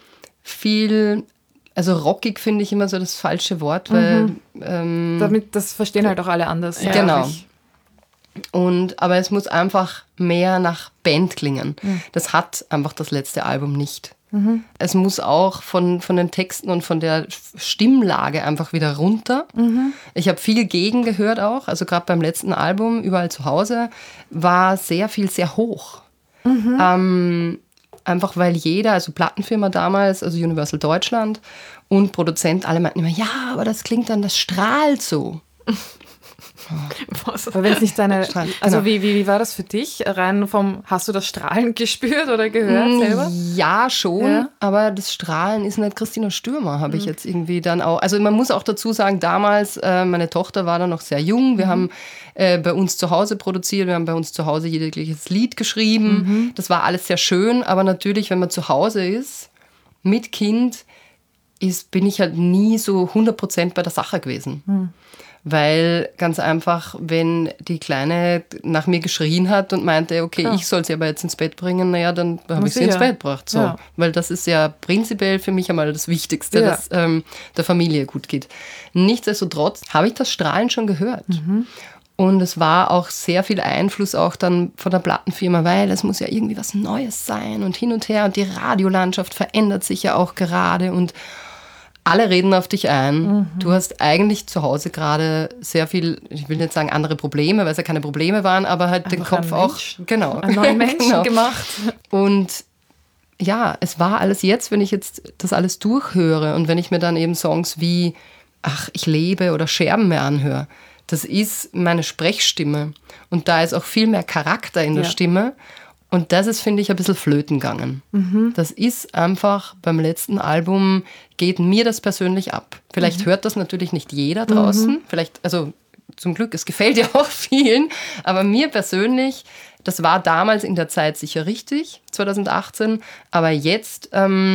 Also rockig finde ich immer so das falsche Wort, weil... das verstehen halt auch alle anders. Ja, genau. Aber es muss einfach mehr nach Band klingen. Das hat einfach das letzte Album nicht. Es muss auch von den Texten und von der Stimmlage einfach wieder runter. Ich habe viel gegen gehört auch. Also gerade beim letzten Album, Überall zu Hause, war sehr viel sehr hoch. Einfach weil jeder, also Plattenfirma damals, also Universal Deutschland und Produzent, alle meinten immer, ja, aber das klingt dann, das strahlt so. Aber wenn es nicht deine... Also genau. wie war das für dich? Hast du das Strahlen gespürt oder gehört selber? Ja, schon, aber das Strahlen ist nicht Christina Stürmer, habe ich jetzt irgendwie dann auch... Also man muss auch dazu sagen, damals, meine Tochter war da noch sehr jung, wir haben bei uns zu Hause produziert, wir haben bei uns zu Hause jegliches Lied geschrieben, das war alles sehr schön, aber natürlich, wenn man zu Hause ist, mit Kind, bin ich halt nie so 100% bei der Sache gewesen. Weil ganz einfach, wenn die Kleine nach mir geschrien hat und meinte, okay, ich soll sie aber jetzt ins Bett bringen, naja, dann habe ich sie ins Bett gebracht. So. Ja. Weil das ist ja prinzipiell für mich einmal das Wichtigste, dass der Familie gut geht. Nichtsdestotrotz habe ich das Strahlen schon gehört. Und es war auch sehr viel Einfluss auch dann von der Plattenfirma, weil es muss ja irgendwie was Neues sein und hin und her. Und die Radiolandschaft verändert sich ja auch gerade und alle reden auf dich ein. Du hast eigentlich zu Hause gerade sehr viel, ich will nicht sagen andere Probleme, weil es ja keine Probleme waren, aber halt einfach den Kopf auch, genau. Einen neuen Menschen gemacht. Und ja, es war alles jetzt, wenn ich jetzt das alles durchhöre und wenn ich mir dann eben Songs wie Ach, ich lebe oder Scherben mehr anhöre, das ist meine Sprechstimme. Und da ist auch viel mehr Charakter in der Stimme. Und das ist, finde ich, ein bisschen flöten gegangen. Das ist einfach beim letzten Album, geht mir das persönlich ab. Vielleicht hört das natürlich nicht jeder draußen. Vielleicht, also zum Glück, es gefällt ja auch vielen. Aber mir persönlich, das war damals in der Zeit sicher richtig, 2018. Aber jetzt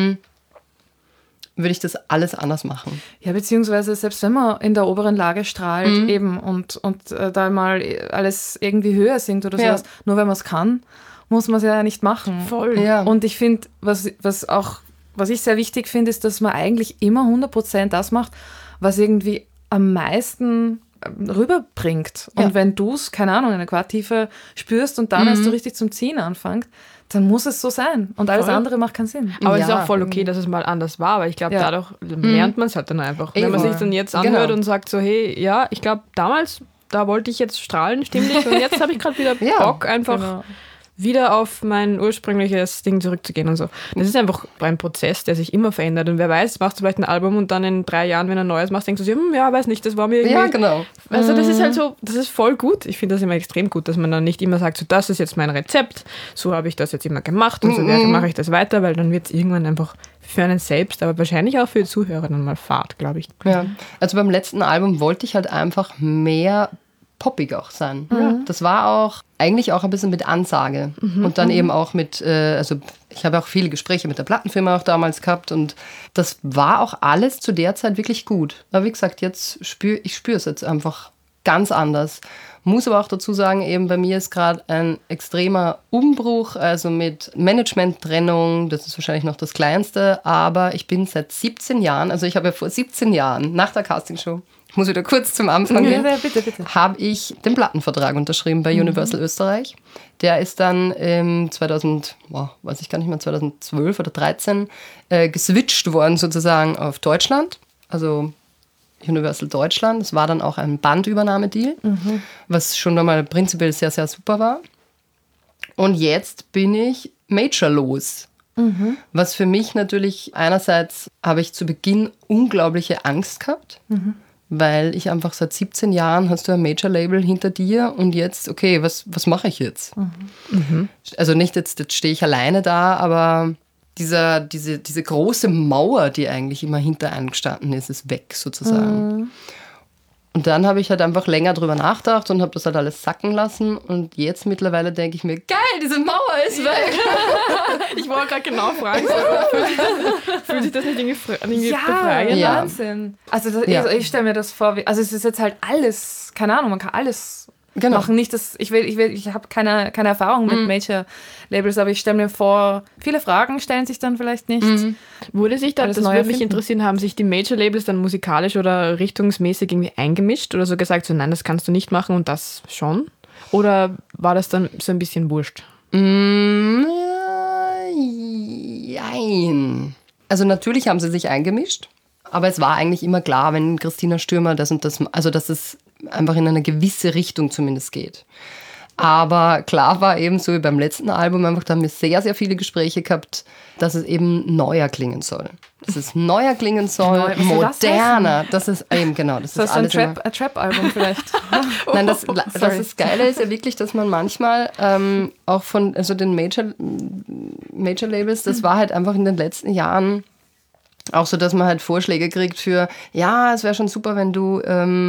würde ich das alles anders machen. Ja, beziehungsweise selbst wenn man in der oberen Lage strahlt eben und da mal alles irgendwie höher singt oder sowas, nur wenn man es kann, muss man es ja nicht machen. Voll. Ja. Und ich finde, was ich sehr wichtig finde, ist, dass man eigentlich immer 100% das macht, was irgendwie am meisten rüberbringt. Und wenn du es, keine Ahnung, in einer Quarttiefe spürst und dann erst so richtig zum Ziehen anfängt, dann muss es so sein. Und alles andere macht keinen Sinn. Aber es ist auch voll okay, dass es mal anders war, aber ich glaube, dadurch lernt man es halt dann einfach. Wenn man sich dann jetzt anhört und sagt so, hey, ja, ich glaube, damals, da wollte ich jetzt strahlen stimmlich und jetzt habe ich gerade wieder Bock, einfach wieder auf mein ursprüngliches Ding zurückzugehen und so. Das ist einfach ein Prozess, der sich immer verändert. Und wer weiß, machst du vielleicht ein Album und dann in 3 Jahren, wenn du ein neues machst, denkst du so, ja, weiß nicht, das war mir irgendwie... Ja, genau. Also das ist halt so, das ist voll gut. Ich finde das immer extrem gut, dass man dann nicht immer sagt, so, das ist jetzt mein Rezept, so habe ich das jetzt immer gemacht und so mache ich das weiter, weil dann wird es irgendwann einfach für einen selbst, aber wahrscheinlich auch für die Zuhörer dann mal Fahrt, glaube ich. Ja, also beim letzten Album wollte ich halt einfach mehr poppig auch sein. Das war auch eigentlich auch ein bisschen mit Ansage und dann eben auch mit, also ich habe auch viele Gespräche mit der Plattenfirma auch damals gehabt und das war auch alles zu der Zeit wirklich gut. Aber wie gesagt, jetzt spüre es jetzt einfach ganz anders. Muss aber auch dazu sagen, eben bei mir ist gerade ein extremer Umbruch, also mit Management-Trennung, das ist wahrscheinlich noch das Kleinste, aber ich bin seit 17 Jahren, also ich habe ja vor 17 Jahren nach der Castingshow, ich muss wieder kurz zum Anfang gehen, bitte. habe ich den Plattenvertrag unterschrieben bei Universal Österreich. Der ist dann 2012 oder 2013 geswitcht worden sozusagen auf Deutschland. Also Universal Deutschland. Das war dann auch ein Bandübernahmedeal, was schon einmal prinzipiell sehr, sehr super war. Und jetzt bin ich majorlos. Was für mich natürlich, einerseits habe ich zu Beginn unglaubliche Angst gehabt, weil ich einfach seit 17 Jahren hast du ein Major-Label hinter dir und jetzt, okay, was mache ich jetzt? Also nicht jetzt stehe ich alleine da, aber diese große Mauer, die eigentlich immer hinter einem gestanden ist weg sozusagen. Und dann habe ich halt einfach länger drüber nachgedacht und habe das halt alles sacken lassen. Und jetzt mittlerweile denke ich mir, geil, diese Mauer ist weg. Ich wollte gerade genau fragen, fühlt sich das nicht irgendwie Ja, befreiend? Ja. Wahnsinn. Also Ja. ich stelle mir das vor, also es ist jetzt halt alles, keine Ahnung, man kann alles Genau. machen. Nicht, dass ich habe keine Erfahrung mit Major-Labels, aber ich stelle mir vor, viele Fragen stellen sich dann vielleicht nicht. Wurde sich da, Alles das neu würde mich erfinden. interessieren, haben sich die Major-Labels dann musikalisch oder richtungsmäßig irgendwie eingemischt oder so gesagt, so nein, das kannst du nicht machen und das schon? Oder war das dann so ein bisschen wurscht? Jein. Also natürlich haben sie sich eingemischt, aber es war eigentlich immer klar, wenn Christina Stürmer das und das, also dass es einfach in eine gewisse Richtung zumindest geht. Aber klar war eben so wie beim letzten Album einfach, da haben wir sehr, sehr viele Gespräche gehabt, dass es eben neuer klingen soll. Dass es neuer klingen soll, Was soll das moderner. Das ist eben genau, das Das ist ist ein alles immer- Trap-Album vielleicht. Nein, das sorry. Geile ist ja wirklich, dass man manchmal auch von den Major-Labels, das war halt einfach in den letzten Jahren auch so, dass man halt Vorschläge kriegt für, ja, es wäre schon super, wenn du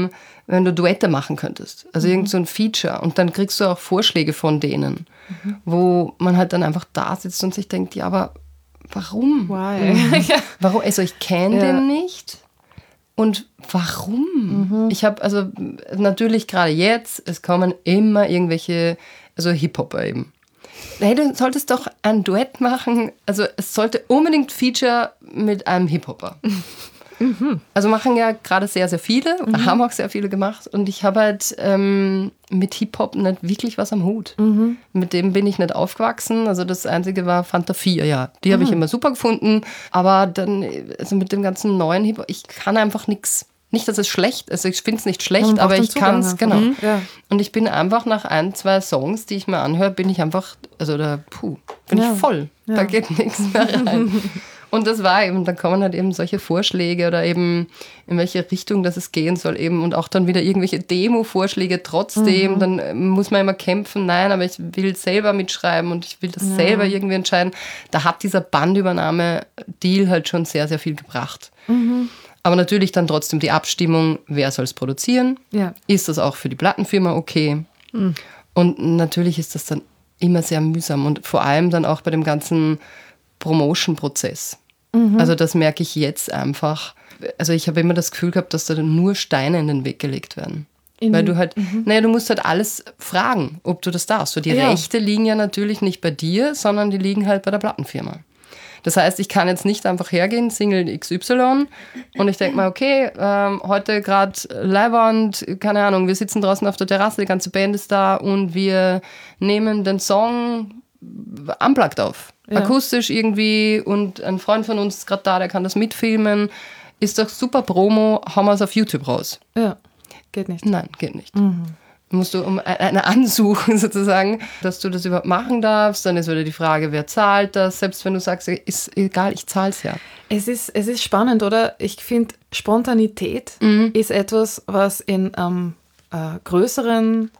Duette machen könntest. Also irgend so ein Feature. Und dann kriegst du auch Vorschläge von denen, wo man halt dann einfach da sitzt und sich denkt, ja, aber warum? Why? Ja. Warum? Also ich kenne Ja. den nicht. Und warum? Ich habe also natürlich gerade jetzt, es kommen immer irgendwelche, also Hip-Hopper eben. Hey, du solltest doch ein Duett machen. Also es sollte unbedingt Feature mit einem Hip-Hopper. Also machen ja gerade sehr, sehr viele, oder haben auch sehr viele gemacht. Und ich habe halt mit Hip-Hop nicht wirklich was am Hut. Mit dem bin ich nicht aufgewachsen. Also das Einzige war Fanta 4, ja. Die habe ich immer super gefunden. Aber dann, also mit dem ganzen neuen Hip-Hop, ich kann einfach nichts. Nicht, dass es schlecht ist, also ich finde es nicht schlecht, Man braucht aber den ich kann es, Zugang genau. einfach. Ja. Und ich bin einfach nach 1, 2 Songs, die ich mir anhöre, bin ich einfach, also da, bin Ja. ich voll. Da geht nichts mehr rein. Und das war eben, dann kommen halt eben solche Vorschläge oder eben in welche Richtung das es gehen soll eben und auch dann wieder irgendwelche Demo-Vorschläge trotzdem, dann muss man immer kämpfen, nein, aber ich will selber mitschreiben und ich will das selber irgendwie entscheiden. Da hat dieser Bandübernahme-Deal halt schon sehr, sehr viel gebracht. Aber natürlich dann trotzdem die Abstimmung, wer soll es produzieren? Ja. Ist das auch für die Plattenfirma okay? Und natürlich ist das dann immer sehr mühsam und vor allem dann auch bei dem ganzen Promotion-Prozess. Also das merke ich jetzt einfach. Also ich habe immer das Gefühl gehabt, dass da dann nur Steine in den Weg gelegt werden. Weil du halt, naja, du musst halt alles fragen, ob du das darfst. So, die Ja. Rechte liegen ja natürlich nicht bei dir, sondern die liegen halt bei der Plattenfirma. Das heißt, ich kann jetzt nicht einfach hergehen, Single XY, und ich denke mal, okay, heute gerade Leihwand, keine Ahnung, wir sitzen draußen auf der Terrasse, die ganze Band ist da und wir nehmen den Song unplugged auf. Ja. Akustisch irgendwie und ein Freund von uns ist gerade da, der kann das mitfilmen. Ist doch super Promo, hauen wir es auf YouTube raus. Ja, geht nicht. Nein, geht nicht. Musst du um eine ansuchen sozusagen, dass du das überhaupt machen darfst. Dann ist wieder die Frage, wer zahlt das? Selbst wenn du sagst, ist egal, ich zahle es ja. Es ist spannend, oder? Ich finde, Spontanität ist etwas, was in größeren,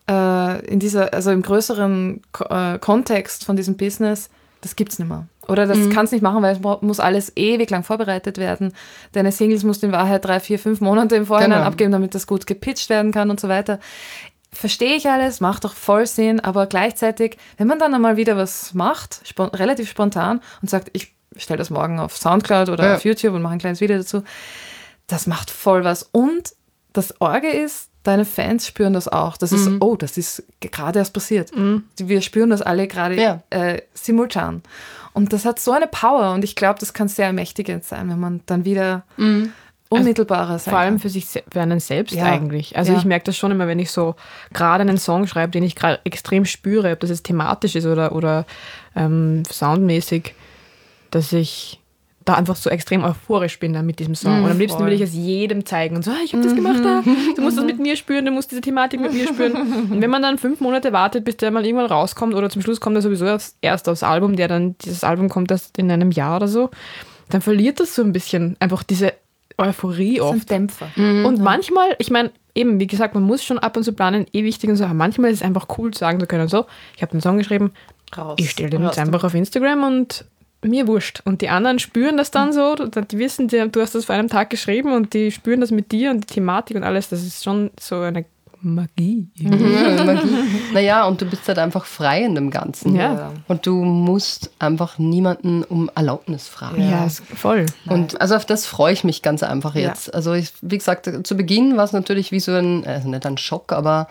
im größeren Kontext von diesem Business, das gibt es nicht mehr. Oder das kannst nicht machen, weil es muss alles ewig lang vorbereitet werden. Deine Singles musst du in Wahrheit 3, 4, 5 Monate im Vorhinein Genau. abgeben, damit das gut gepitcht werden kann und so weiter. Verstehe ich alles, macht doch voll Sinn, aber gleichzeitig, wenn man dann einmal wieder was macht, relativ spontan und sagt, ich stelle das morgen auf Soundcloud oder auf YouTube und mache ein kleines Video dazu, das macht voll was. Und das Orge ist, deine Fans spüren das auch. Das ist, das ist gerade erst passiert. Wir spüren das alle gerade simultan. Und das hat so eine Power und ich glaube, das kann sehr ermächtigend sein, wenn man dann wieder unmittelbarer sein Vor allem kann. für einen selbst Ja. eigentlich. Also Ja. ich merke das schon immer, wenn ich so gerade einen Song schreibe, den ich gerade extrem spüre, ob das jetzt thematisch ist oder soundmäßig, dass ich da einfach so extrem euphorisch bin dann mit diesem Song. Und am liebsten will ich es jedem zeigen und so, ich habe das gemacht, du musst das mit mir spüren, du musst diese Thematik mit mir spüren. Und wenn man dann 5 Monate wartet, bis der mal irgendwann rauskommt oder zum Schluss kommt er sowieso erst aufs Album, dieses Album kommt erst in einem Jahr oder so, dann verliert das so ein bisschen einfach diese Euphorie oft. Das ist ein Dämpfer. Und manchmal, ich meine, eben, wie gesagt, man muss schon ab und zu planen, wichtig und so, aber manchmal ist es einfach cool zu sagen zu können, so, ich habe einen Song geschrieben, ich stelle den jetzt einfach auf Instagram und mir wurscht. Und die anderen spüren das dann so, die wissen, du hast das vor einem Tag geschrieben und die spüren das mit dir und die Thematik und alles, das ist schon so eine Magie. Magie. Naja, und du bist halt einfach frei in dem Ganzen. Ja. Und du musst einfach niemanden um Erlaubnis fragen. Ja, voll. Und also auf das freue ich mich ganz einfach jetzt. Also wie gesagt, zu Beginn war es natürlich wie so also nicht ein Schock, aber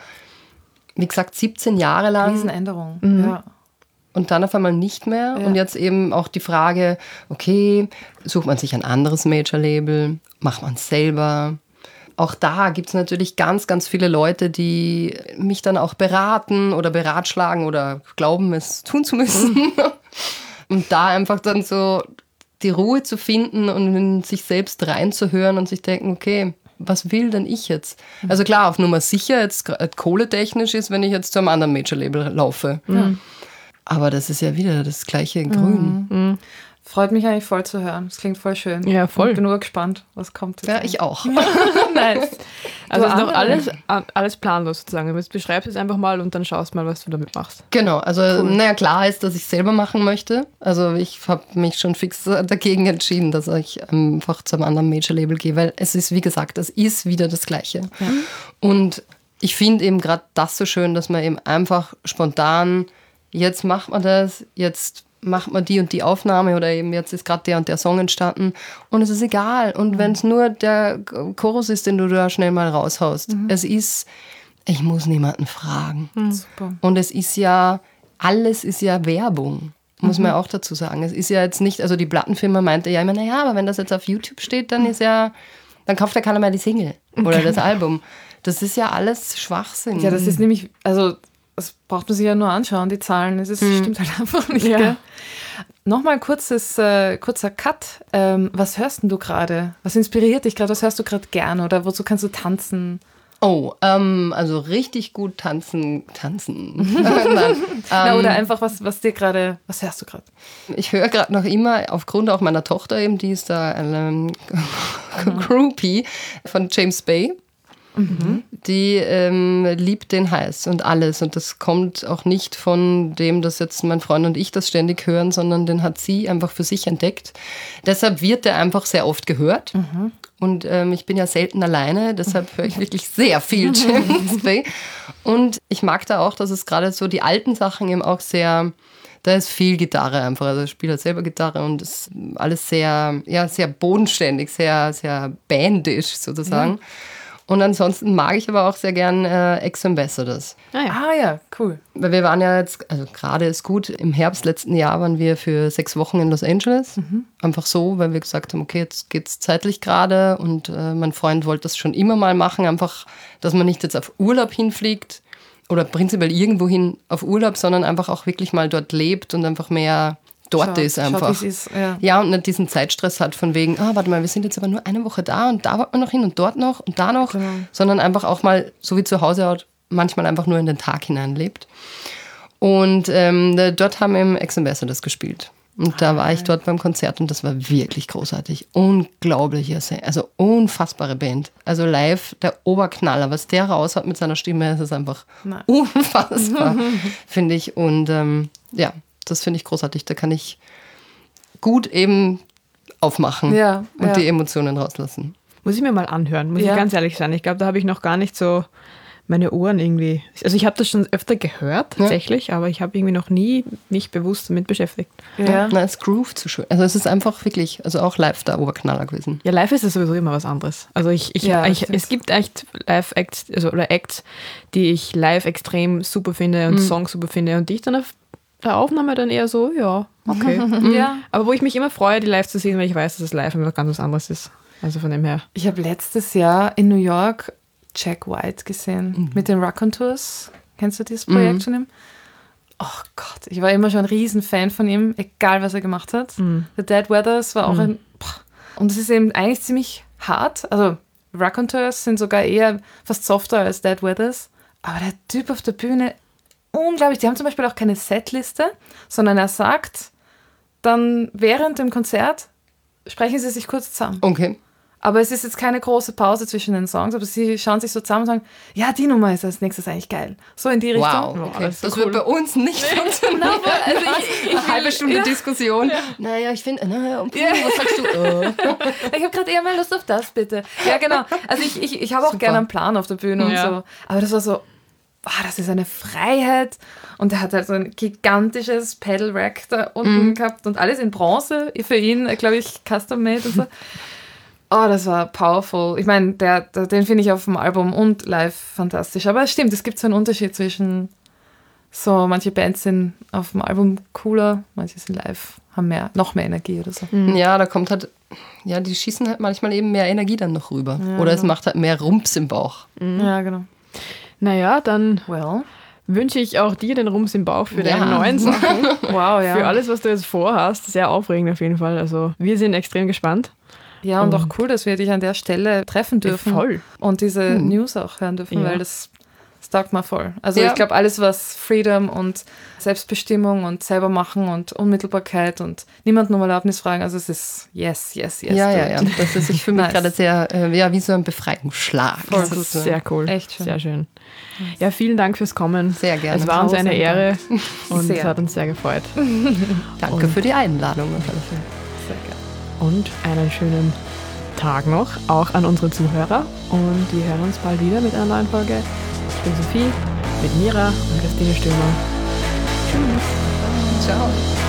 wie gesagt, 17 Jahre lang. Riesenänderung. Ja. Und dann auf einmal nicht mehr. Ja. Und jetzt eben auch die Frage, okay, sucht man sich ein anderes Major-Label? Macht man es selber? Auch da gibt es natürlich ganz, ganz viele Leute, die mich dann auch beraten oder beratschlagen oder glauben, es tun zu müssen. Und da einfach dann so die Ruhe zu finden und in sich selbst reinzuhören und sich denken, okay, was will denn ich jetzt? Also klar, auf Nummer sicher, jetzt kohletechnisch ist, wenn ich jetzt zu einem anderen Major-Label laufe. Ja. Aber das ist ja wieder das Gleiche in Grün. Freut mich eigentlich voll zu hören. Das klingt voll schön. Ja, voll. Ich bin nur gespannt, was kommt jetzt. Ja, ich auch. Nice. Also es ist noch alles planlos sozusagen. Du beschreibst es einfach mal und dann schaust mal, was du damit machst. Genau, also naja, klar ist, dass ich es selber machen möchte. Also ich habe mich schon fix dagegen entschieden, dass ich einfach zu einem anderen Major-Label gehe, weil es ist, wie gesagt, es ist wieder das Gleiche. Ja. Und ich finde eben gerade das so schön, dass man eben einfach spontan, jetzt macht man das, jetzt macht man die und die Aufnahme oder eben jetzt ist gerade der und der Song entstanden und es ist egal. Und wenn es nur der Chorus ist, den du da schnell mal raushaust. Es ist, ich muss niemanden fragen. Super. Und es ist ja, alles ist ja Werbung, muss man auch dazu sagen. Es ist ja jetzt nicht, also die Plattenfirma meinte ja immer, naja, aber wenn das jetzt auf YouTube steht, dann ist ja, dann kauft ja keiner mehr die Single oder das Album. Das ist ja alles Schwachsinn. Ja, das ist nämlich, also das braucht man sich ja nur anschauen, die Zahlen. Das stimmt halt einfach nicht. Ja. Gell? Nochmal ein kurzer Cut. Was hörst denn du gerade? Was inspiriert dich gerade? Was hörst du gerade gern? Oder wozu kannst du tanzen? Oh, also richtig gut tanzen. Nein, oder einfach, was dir gerade, was hörst du gerade? Ich höre gerade noch immer, aufgrund auch meiner Tochter eben, die ist da Groupie von James Bay. Die liebt den heiß und alles. Und das kommt auch nicht von dem, dass jetzt mein Freund und ich das ständig hören, sondern den hat sie einfach für sich entdeckt. Deshalb wird der einfach sehr oft gehört. Und ich bin ja selten alleine, deshalb höre ich wirklich sehr viel James Bay. Und ich mag da auch, dass es gerade so die alten Sachen eben auch sehr, da ist viel Gitarre einfach. Also ich spiele halt selber Gitarre und das ist alles sehr, ja, sehr bodenständig, sehr, sehr bandisch sozusagen. Ja. Und ansonsten mag ich aber auch sehr gern Ex-Ambassadors. Ah ja, cool. Weil wir waren ja jetzt, also gerade ist gut, im Herbst letzten Jahr waren wir für 6 Wochen in Los Angeles. Einfach so, weil wir gesagt haben, okay, jetzt geht's zeitlich gerade und mein Freund wollte das schon immer mal machen, einfach, dass man nicht jetzt auf Urlaub hinfliegt oder prinzipiell irgendwo hin auf Urlaub, sondern einfach auch wirklich mal dort lebt und einfach mehr dort ist einfach. Schaut, ist, ja. Ja, und nicht diesen Zeitstress hat von wegen, warte mal, wir sind jetzt aber nur eine Woche da und da wollten wir noch hin und dort noch und da noch, sondern einfach auch mal, so wie zu Hause halt, manchmal einfach nur in den Tag hineinlebt. Und dort haben eben Ex-Ambassadors gespielt. Und da war ich dort beim Konzert und das war wirklich großartig. Unglaubliche, also unfassbare Band. Also live der Oberknaller, was der raus hat mit seiner Stimme, das ist einfach unfassbar, finde ich. Und ja, das finde ich großartig. Da kann ich gut eben aufmachen und die Emotionen rauslassen. Muss ich mir mal anhören, muss ich ganz ehrlich sein. Ich glaube, da habe ich noch gar nicht so meine Ohren irgendwie. Also ich habe das schon öfter gehört, tatsächlich, aber ich habe irgendwie noch nie mich bewusst damit beschäftigt. Ja. Na, es groovt so schön. Also es ist einfach wirklich, also auch live der Oberknaller gewesen. Ja, live ist es sowieso immer was anderes. Also es gibt echt Live-Acts, oder Acts, die ich live extrem super finde und Songs super finde und die ich dann auf der Aufnahme dann eher so, ja, okay. Aber wo ich mich immer freue, die live zu sehen, weil ich weiß, dass es live immer ganz was anderes ist. Also von dem her. Ich habe letztes Jahr in New York Jack White gesehen mit den Raconteurs. Kennst du dieses Projekt schon? Oh Gott, ich war immer schon ein Riesenfan von ihm, egal was er gemacht hat. The Dead Weathers war auch ein... Und es ist eben eigentlich ziemlich hart. Also Raconteurs sind sogar eher fast softer als Dead Weathers. Aber der Typ auf der Bühne, unglaublich. Die haben zum Beispiel auch keine Setliste, sondern er sagt dann während dem Konzert, sprechen sie sich kurz zusammen. Okay. Aber es ist jetzt keine große Pause zwischen den Songs, aber sie schauen sich so zusammen und sagen, ja, die Nummer ist als nächstes eigentlich geil. So in die Richtung. Wow, okay. das wird bei uns nicht funktionieren. Also Eine halbe Stunde Diskussion. Ja. Naja, ich finde, was sagst du? Ich habe gerade eher mehr Lust auf das, bitte. Ja, genau. Also ich habe auch gerne einen Plan auf der Bühne und so. Aber das war so, das ist eine Freiheit. Und er hat halt so ein gigantisches Pedal-Rack da unten gehabt und alles in Bronze für ihn, glaube ich, custom-made und so. Oh, das war powerful. Ich meine, den finde ich auf dem Album und live fantastisch. Aber es stimmt, es gibt so einen Unterschied zwischen so, manche Bands sind auf dem Album cooler, manche sind live, haben noch mehr Energie oder so. Ja, da kommt halt, die schießen halt manchmal eben mehr Energie dann noch rüber. Ja, oder es macht halt mehr Rumps im Bauch. Ja, genau. Naja, dann wünsche ich auch dir den Rums im Bauch für deine neuen Sachen. Wow, ja. Für alles, was du jetzt vorhast. Sehr aufregend auf jeden Fall. Also wir sind extrem gespannt. Ja, und auch cool, dass wir dich an der Stelle treffen dürfen. Voll. Und diese News auch hören dürfen, weil das taugt mir voll. Also ich glaube, alles, was Freedom und Selbstbestimmung und selber machen und Unmittelbarkeit und niemanden um Erlaubnis fragen, also es ist yes. Ja. Das ist, ich fühle mich gerade sehr, wie so ein Befreiungsschlag. Voll gut. Sehr cool. Echt schön. Sehr schön. Ja, vielen Dank fürs Kommen. Sehr gerne. Es war uns eine Ehre und es hat uns sehr gefreut. Danke für die Einladung. Sehr gerne. Und einen schönen Tag noch, auch an unsere Zuhörer. Und wir hören uns bald wieder mit einer neuen Folge. Ich bin Sophie, mit Mira und Christine Stürmer. Tschüss. Ciao.